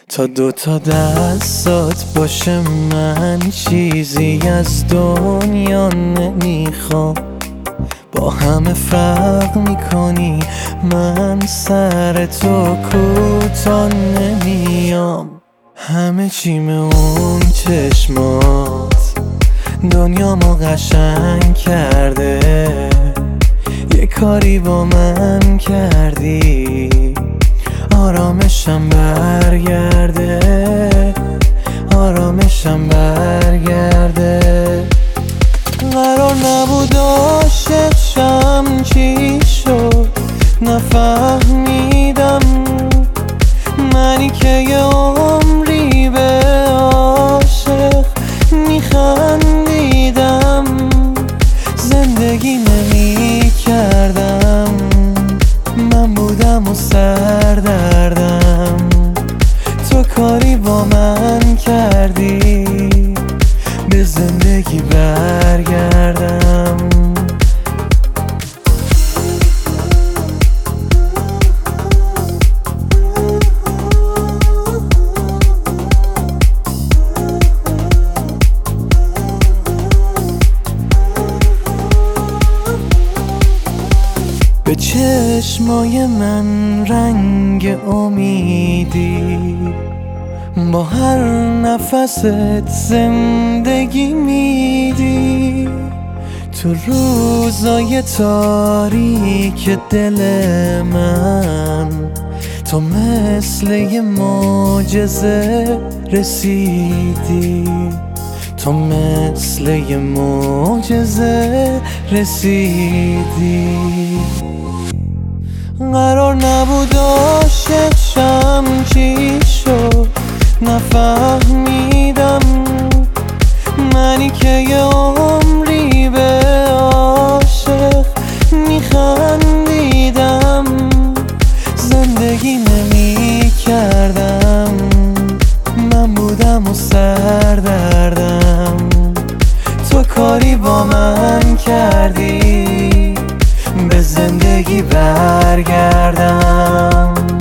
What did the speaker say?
تا دوتا دستات باشه من چیزی از دنیا نمیخوام. با همه فرق میکنی من سر تو کوتاه نمیام. همه چیم اون چشمات دنیامو قشنگ کرده. یه کاری با من کردی آرامشم برگرده، آرامشم برگرده. قرار نبود عاشق شم، چی شد نفهمیدم. منی که یه عمری به عاشق میخندیدم. زندگی نمی کردم، من بودم و سردردم. تو کاری با من کردی به زندگی برگردم. به چشمای من رنگ امیدی، با هر نفست زندگی میدی. تو روزای تاریک دل من تو مثل یه معجزه رسیدی، تو مثل یه معجزه رسیدی. قرار نبود عاشق شم، چی شد نفهمیدم. منی که یه عمری به عاشق میخندیدم. زندگی نمی کردم، من بودم و سردردم. تو کاری با من کردی به زندگی برگردم.